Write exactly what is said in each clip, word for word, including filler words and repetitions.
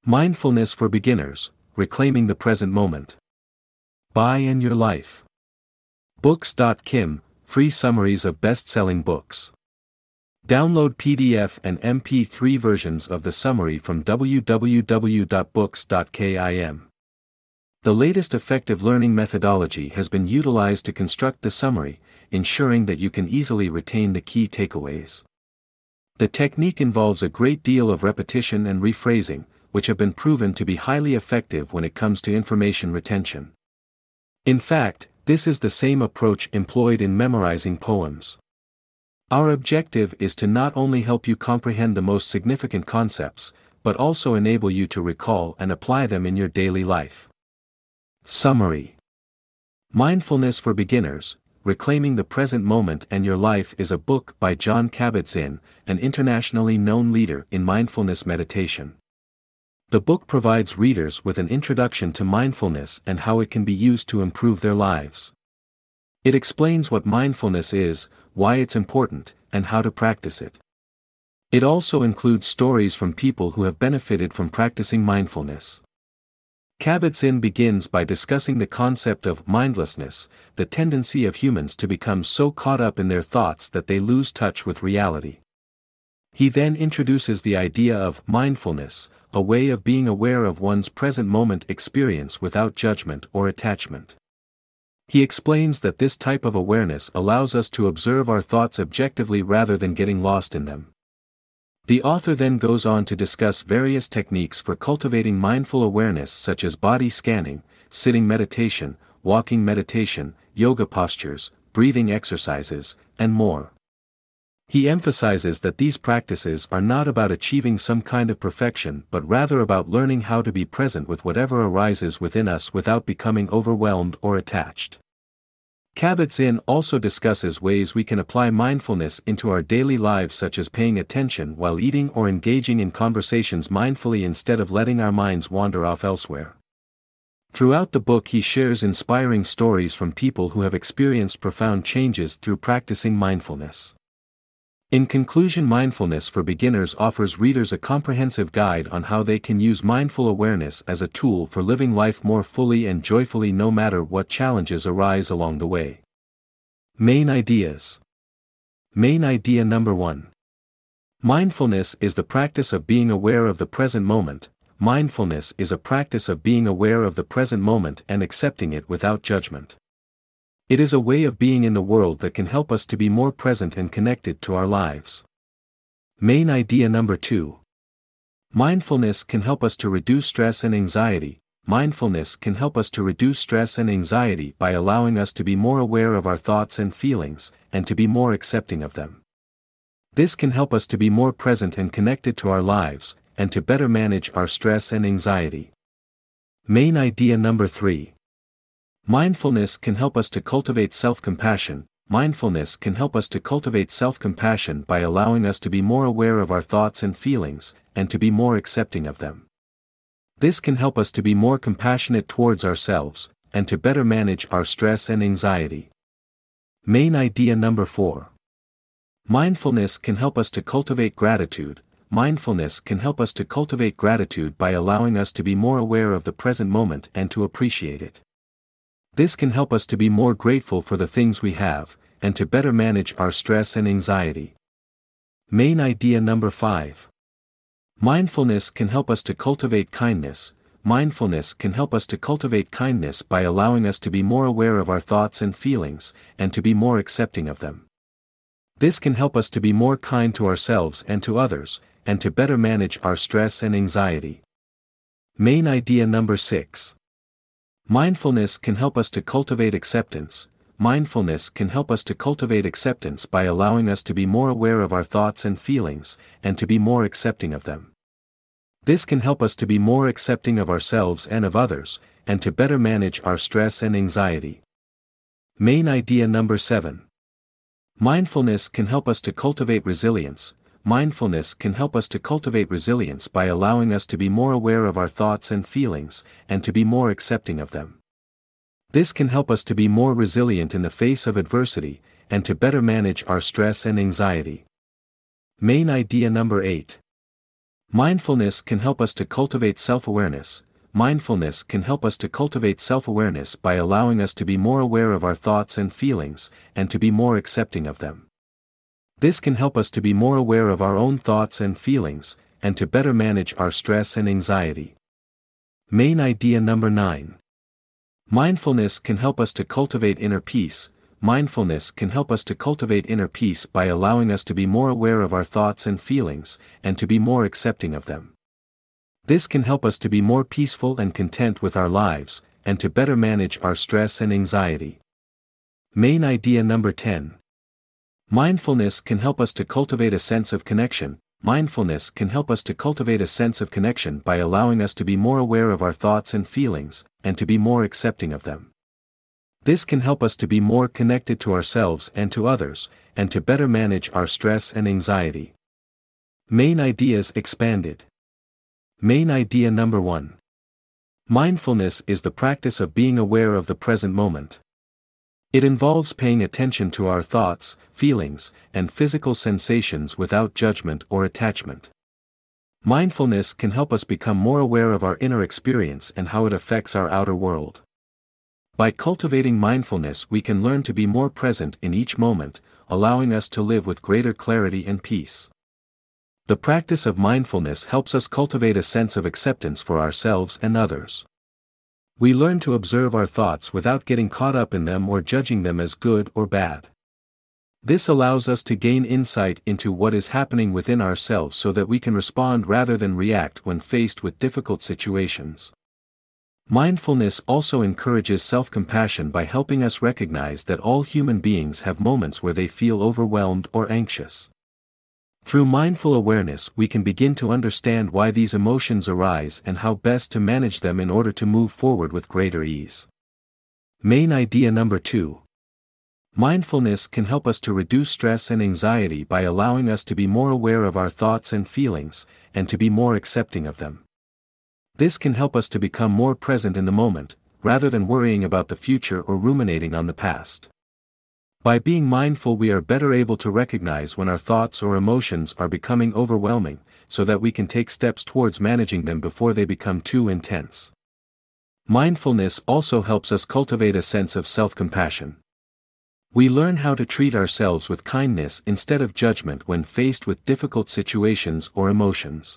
Mindfulness for Beginners, Reclaiming the Present Moment. By and Your Life. Books dot kim, free summaries of best-selling books. Download P D F and M P three versions of the summary from w w w dot books dot kim. The latest effective learning methodology has been utilized to construct the summary, ensuring that you can easily retain the key takeaways. The technique involves a great deal of repetition and rephrasing, which have been proven to be highly effective when it comes to information retention. In fact, this is the same approach employed in memorizing poems. Our objective is to not only help you comprehend the most significant concepts, but also enable you to recall and apply them in your daily life. Summary. Mindfulness for Beginners, Reclaiming the Present Moment and Your Life is a book by Jon Kabat-Zinn, an internationally known leader in mindfulness meditation. The book provides readers with an introduction to mindfulness and how it can be used to improve their lives. It explains what mindfulness is, why it's important, and how to practice it. It also includes stories from people who have benefited from practicing mindfulness. Kabat-Zinn begins by discussing the concept of mindlessness, the tendency of humans to become so caught up in their thoughts that they lose touch with reality. He then introduces the idea of mindfulness, a way of being aware of one's present moment experience without judgment or attachment. He explains that this type of awareness allows us to observe our thoughts objectively rather than getting lost in them. The author then goes on to discuss various techniques for cultivating mindful awareness such as body scanning, sitting meditation, walking meditation, yoga postures, breathing exercises, and more. He emphasizes that these practices are not about achieving some kind of perfection but rather about learning how to be present with whatever arises within us without becoming overwhelmed or attached. Kabat-Zinn also discusses ways we can apply mindfulness into our daily lives, such as paying attention while eating or engaging in conversations mindfully instead of letting our minds wander off elsewhere. Throughout the book he shares inspiring stories from people who have experienced profound changes through practicing mindfulness. In conclusion, Mindfulness for Beginners offers readers a comprehensive guide on how they can use mindful awareness as a tool for living life more fully and joyfully no matter what challenges arise along the way. Main ideas. Main idea number one. Mindfulness is the practice of being aware of the present moment. Mindfulness is a practice of being aware of the present moment and accepting it without judgment. It is a way of being in the world that can help us to be more present and connected to our lives. Main idea number two. Mindfulness can help us to reduce stress and anxiety. Mindfulness can help us to reduce stress and anxiety by allowing us to be more aware of our thoughts and feelings, and to be more accepting of them. This can help us to be more present and connected to our lives, and to better manage our stress and anxiety. Main idea number three. Mindfulness can help us to cultivate self-compassion. Mindfulness can help us to cultivate self-compassion by allowing us to be more aware of our thoughts and feelings, and to be more accepting of them. This can help us to be more compassionate towards ourselves, and to better manage our stress and anxiety. Main idea number four. Mindfulness can help us to cultivate gratitude. Mindfulness can help us to cultivate gratitude by allowing us to be more aware of the present moment and to appreciate it. This can help us to be more grateful for the things we have, and to better manage our stress and anxiety. Main idea number five. Mindfulness can help us to cultivate kindness. Mindfulness can help us to cultivate kindness by allowing us to be more aware of our thoughts and feelings, and to be more accepting of them. This can help us to be more kind to ourselves and to others, and to better manage our stress and anxiety. Main idea number six. Mindfulness can help us to cultivate acceptance. Mindfulness can help us to cultivate acceptance by allowing us to be more aware of our thoughts and feelings, and to be more accepting of them. This can help us to be more accepting of ourselves and of others, and to better manage our stress and anxiety. Main idea number seven. Mindfulness can help us to cultivate resilience. Mindfulness can help us to cultivate resilience by allowing us to be more aware of our thoughts and feelings, and to be more accepting of them. This can help us to be more resilient in the face of adversity, and to better manage our stress and anxiety. Main idea number eight. Mindfulness can help us to cultivate self-awareness. Mindfulness can help us to cultivate self-awareness by allowing us to be more aware of our thoughts and feelings, and to be more accepting of them. This can help us to be more aware of our own thoughts and feelings, and to better manage our stress and anxiety. Main idea number nine. Mindfulness can help us to cultivate inner peace. Mindfulness can help us to cultivate inner peace by allowing us to be more aware of our thoughts and feelings, and to be more accepting of them. This can help us to be more peaceful and content with our lives, and to better manage our stress and anxiety. Main idea number ten. Mindfulness can help us to cultivate a sense of connection. Mindfulness can help us to cultivate a sense of connection by allowing us to be more aware of our thoughts and feelings, and to be more accepting of them. This can help us to be more connected to ourselves and to others, and to better manage our stress and anxiety. Main ideas expanded. Main idea number one. Mindfulness is the practice of being aware of the present moment. It involves paying attention to our thoughts, feelings, and physical sensations without judgment or attachment. Mindfulness can help us become more aware of our inner experience and how it affects our outer world. By cultivating mindfulness, we can learn to be more present in each moment, allowing us to live with greater clarity and peace. The practice of mindfulness helps us cultivate a sense of acceptance for ourselves and others. We learn to observe our thoughts without getting caught up in them or judging them as good or bad. This allows us to gain insight into what is happening within ourselves so that we can respond rather than react when faced with difficult situations. Mindfulness also encourages self-compassion by helping us recognize that all human beings have moments where they feel overwhelmed or anxious. Through mindful awareness, we can begin to understand why these emotions arise and how best to manage them in order to move forward with greater ease. Main idea number two. Mindfulness can help us to reduce stress and anxiety by allowing us to be more aware of our thoughts and feelings, and to be more accepting of them. This can help us to become more present in the moment, rather than worrying about the future or ruminating on the past. By being mindful, we are better able to recognize when our thoughts or emotions are becoming overwhelming, so that we can take steps towards managing them before they become too intense. Mindfulness also helps us cultivate a sense of self-compassion. We learn how to treat ourselves with kindness instead of judgment when faced with difficult situations or emotions.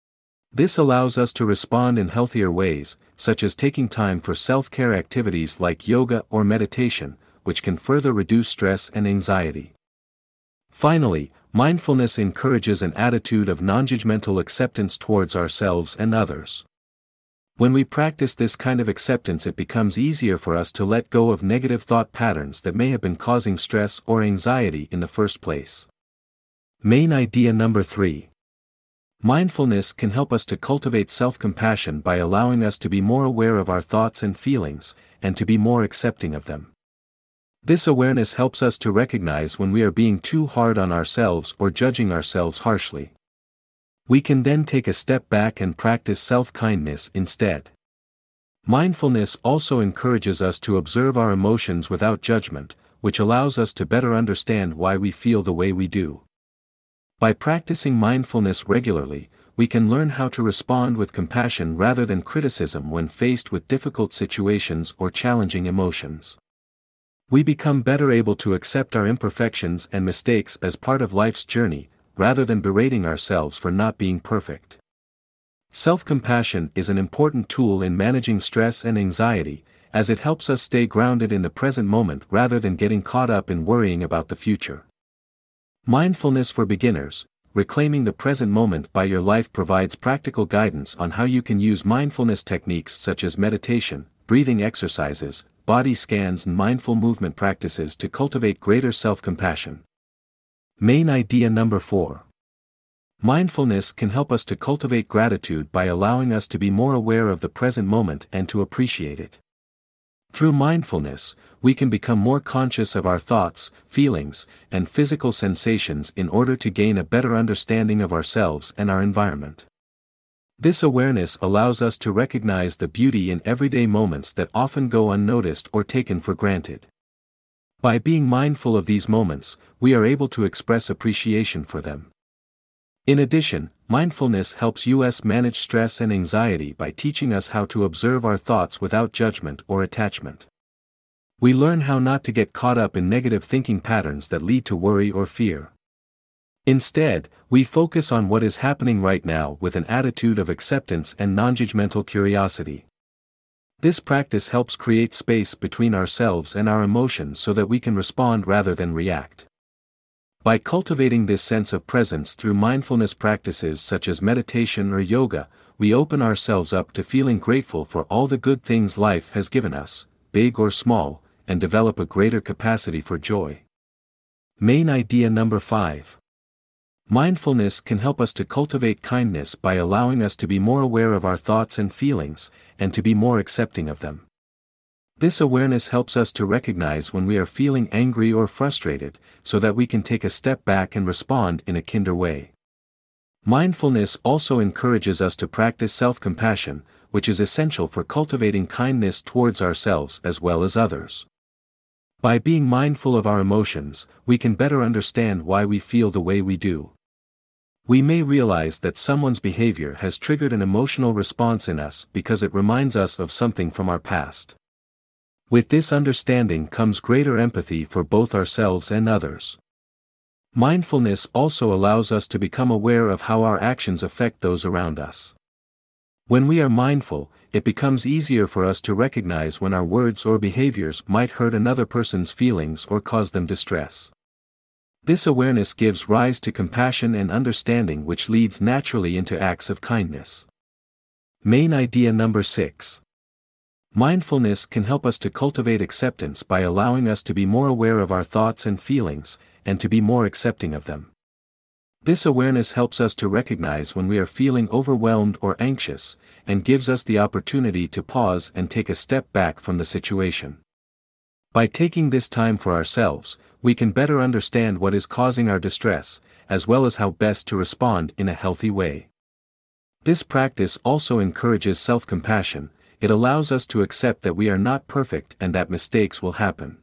This allows us to respond in healthier ways, such as taking time for self-care activities like yoga or meditation, which can further reduce stress and anxiety. Finally, mindfulness encourages an attitude of non-judgmental acceptance towards ourselves and others. When we practice this kind of acceptance, it becomes easier for us to let go of negative thought patterns that may have been causing stress or anxiety in the first place. Main idea number three. Mindfulness can help us to cultivate self-compassion by allowing us to be more aware of our thoughts and feelings, and to be more accepting of them. This awareness helps us to recognize when we are being too hard on ourselves or judging ourselves harshly. We can then take a step back and practice self-kindness instead. Mindfulness also encourages us to observe our emotions without judgment, which allows us to better understand why we feel the way we do. By practicing mindfulness regularly, we can learn how to respond with compassion rather than criticism when faced with difficult situations or challenging emotions. We become better able to accept our imperfections and mistakes as part of life's journey, rather than berating ourselves for not being perfect. Self-compassion is an important tool in managing stress and anxiety, as it helps us stay grounded in the present moment rather than getting caught up in worrying about the future. Mindfulness for beginners. Reclaiming the present moment by your life provides practical guidance on how you can use mindfulness techniques such as meditation, breathing exercises, body scans and mindful movement practices to cultivate greater self-compassion. Main idea number four. Mindfulness can help us to cultivate gratitude by allowing us to be more aware of the present moment and to appreciate it. Through mindfulness, we can become more conscious of our thoughts, feelings, and physical sensations in order to gain a better understanding of ourselves and our environment. This awareness allows us to recognize the beauty in everyday moments that often go unnoticed or taken for granted. By being mindful of these moments, we are able to express appreciation for them. In addition, mindfulness helps us manage stress and anxiety by teaching us how to observe our thoughts without judgment or attachment. We learn how not to get caught up in negative thinking patterns that lead to worry or fear. Instead, we focus on what is happening right now with an attitude of acceptance and non-judgmental curiosity. This practice helps create space between ourselves and our emotions so that we can respond rather than react. By cultivating this sense of presence through mindfulness practices such as meditation or yoga, we open ourselves up to feeling grateful for all the good things life has given us, big or small, and develop a greater capacity for joy. Main idea number five. Mindfulness can help us to cultivate kindness by allowing us to be more aware of our thoughts and feelings, and to be more accepting of them. This awareness helps us to recognize when we are feeling angry or frustrated, so that we can take a step back and respond in a kinder way. Mindfulness also encourages us to practice self-compassion, which is essential for cultivating kindness towards ourselves as well as others. By being mindful of our emotions, we can better understand why we feel the way we do. We may realize that someone's behavior has triggered an emotional response in us because it reminds us of something from our past. With this understanding comes greater empathy for both ourselves and others. Mindfulness also allows us to become aware of how our actions affect those around us. When we are mindful, it becomes easier for us to recognize when our words or behaviors might hurt another person's feelings or cause them distress. This awareness gives rise to compassion and understanding, which leads naturally into acts of kindness. Main idea number six. Mindfulness can help us to cultivate acceptance by allowing us to be more aware of our thoughts and feelings, and to be more accepting of them. This awareness helps us to recognize when we are feeling overwhelmed or anxious, and gives us the opportunity to pause and take a step back from the situation. By taking this time for ourselves, we can better understand what is causing our distress, as well as how best to respond in a healthy way. This practice also encourages self-compassion. It allows us to accept that we are not perfect and that mistakes will happen.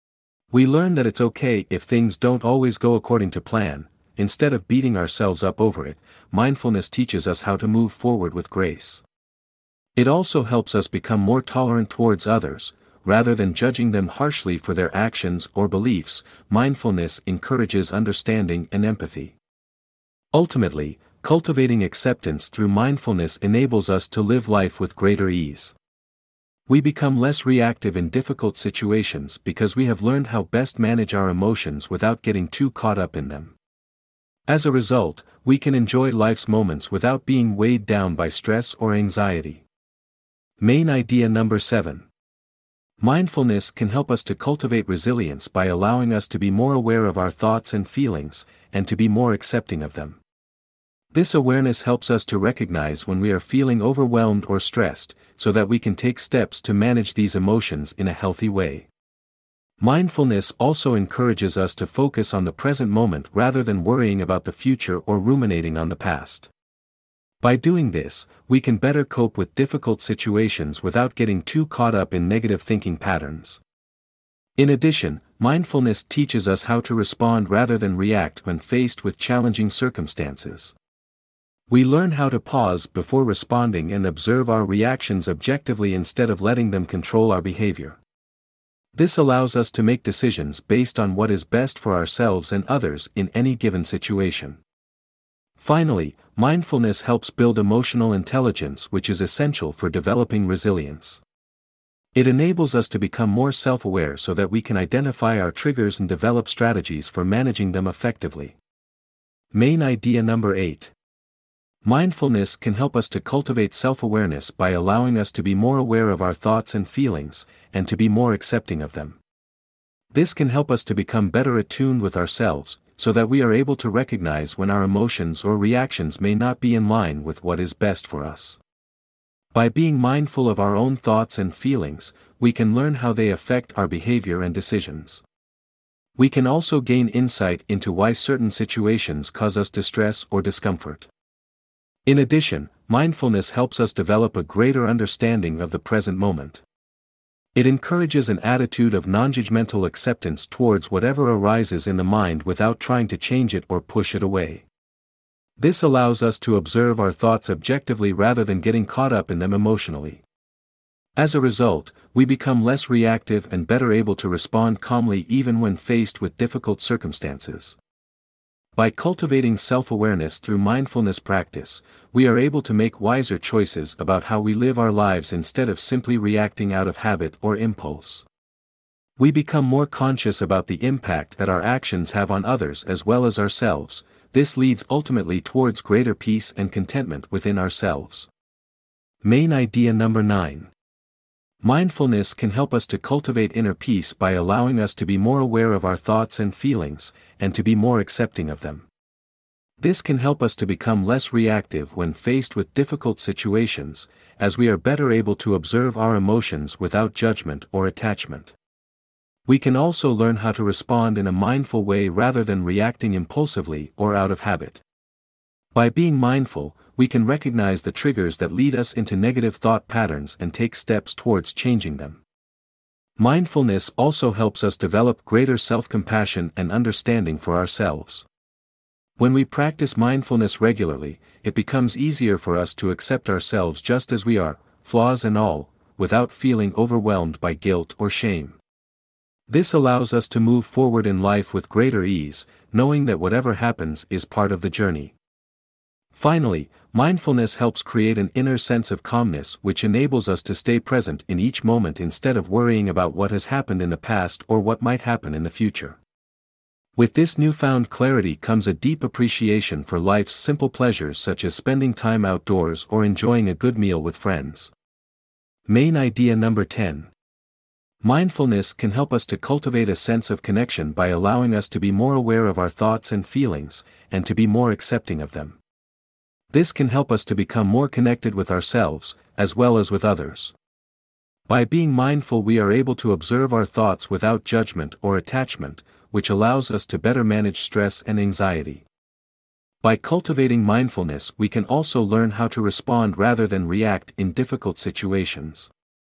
We learn that it's okay if things don't always go according to plan. Instead of beating ourselves up over it, mindfulness teaches us how to move forward with grace. It also helps us become more tolerant towards others. Rather than judging them harshly for their actions or beliefs, mindfulness encourages understanding and empathy. Ultimately, cultivating acceptance through mindfulness enables us to live life with greater ease. We become less reactive in difficult situations because we have learned how best manage our emotions without getting too caught up in them. As a result, we can enjoy life's moments without being weighed down by stress or anxiety. Main idea number seven. Mindfulness can help us to cultivate resilience by allowing us to be more aware of our thoughts and feelings, and to be more accepting of them. This awareness helps us to recognize when we are feeling overwhelmed or stressed, so that we can take steps to manage these emotions in a healthy way. Mindfulness also encourages us to focus on the present moment rather than worrying about the future or ruminating on the past. By doing this, we can better cope with difficult situations without getting too caught up in negative thinking patterns. In addition, mindfulness teaches us how to respond rather than react when faced with challenging circumstances. We learn how to pause before responding and observe our reactions objectively instead of letting them control our behavior. This allows us to make decisions based on what is best for ourselves and others in any given situation. Finally, mindfulness helps build emotional intelligence, which is essential for developing resilience. It enables us to become more self-aware so that we can identify our triggers and develop strategies for managing them effectively. Main idea number eight. Mindfulness can help us to cultivate self-awareness by allowing us to be more aware of our thoughts and feelings, and to be more accepting of them. This can help us to become better attuned with ourselves, so that we are able to recognize when our emotions or reactions may not be in line with what is best for us. By being mindful of our own thoughts and feelings, we can learn how they affect our behavior and decisions. We can also gain insight into why certain situations cause us distress or discomfort. In addition, mindfulness helps us develop a greater understanding of the present moment. It encourages an attitude of non-judgmental acceptance towards whatever arises in the mind without trying to change it or push it away. This allows us to observe our thoughts objectively rather than getting caught up in them emotionally. As a result, we become less reactive and better able to respond calmly even when faced with difficult circumstances. By cultivating self-awareness through mindfulness practice, we are able to make wiser choices about how we live our lives instead of simply reacting out of habit or impulse. We become more conscious about the impact that our actions have on others as well as ourselves. This leads ultimately towards greater peace and contentment within ourselves. Main idea number nine. Mindfulness can help us to cultivate inner peace by allowing us to be more aware of our thoughts and feelings, and to be more accepting of them. This can help us to become less reactive when faced with difficult situations, as we are better able to observe our emotions without judgment or attachment. We can also learn how to respond in a mindful way rather than reacting impulsively or out of habit. By being mindful, we can recognize the triggers that lead us into negative thought patterns and take steps towards changing them. Mindfulness also helps us develop greater self-compassion and understanding for ourselves. When we practice mindfulness regularly, it becomes easier for us to accept ourselves just as we are, flaws and all, without feeling overwhelmed by guilt or shame. This allows us to move forward in life with greater ease, knowing that whatever happens is part of the journey. Finally, mindfulness helps create an inner sense of calmness which enables us to stay present in each moment instead of worrying about what has happened in the past or what might happen in the future. With this newfound clarity comes a deep appreciation for life's simple pleasures such as spending time outdoors or enjoying a good meal with friends. Main idea number ten. Mindfulness can help us to cultivate a sense of connection by allowing us to be more aware of our thoughts and feelings, and to be more accepting of them. This can help us to become more connected with ourselves, as well as with others. By being mindful, we are able to observe our thoughts without judgment or attachment, which allows us to better manage stress and anxiety. By cultivating mindfulness, we can also learn how to respond rather than react in difficult situations.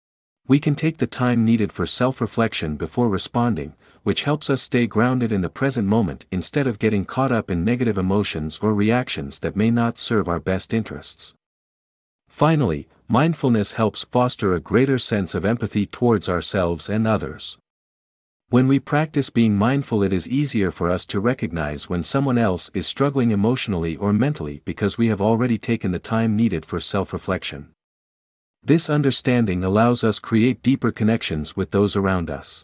We can take the time needed for self-reflection before responding, which helps us stay grounded in the present moment instead of getting caught up in negative emotions or reactions that may not serve our best interests. Finally, mindfulness helps foster a greater sense of empathy towards ourselves and others. When we practice being mindful, it is easier for us to recognize when someone else is struggling emotionally or mentally because we have already taken the time needed for self-reflection. This understanding allows us to create deeper connections with those around us.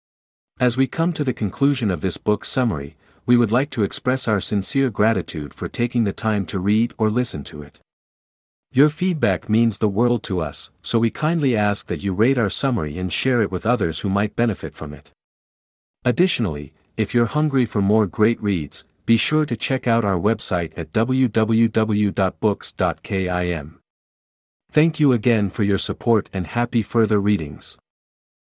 As we come to the conclusion of this book summary, we would like to express our sincere gratitude for taking the time to read or listen to it. Your feedback means the world to us, so we kindly ask that you rate our summary and share it with others who might benefit from it. Additionally, if you're hungry for more great reads, be sure to check out our website at w w w dot books dot kim. Thank you again for your support and happy further readings.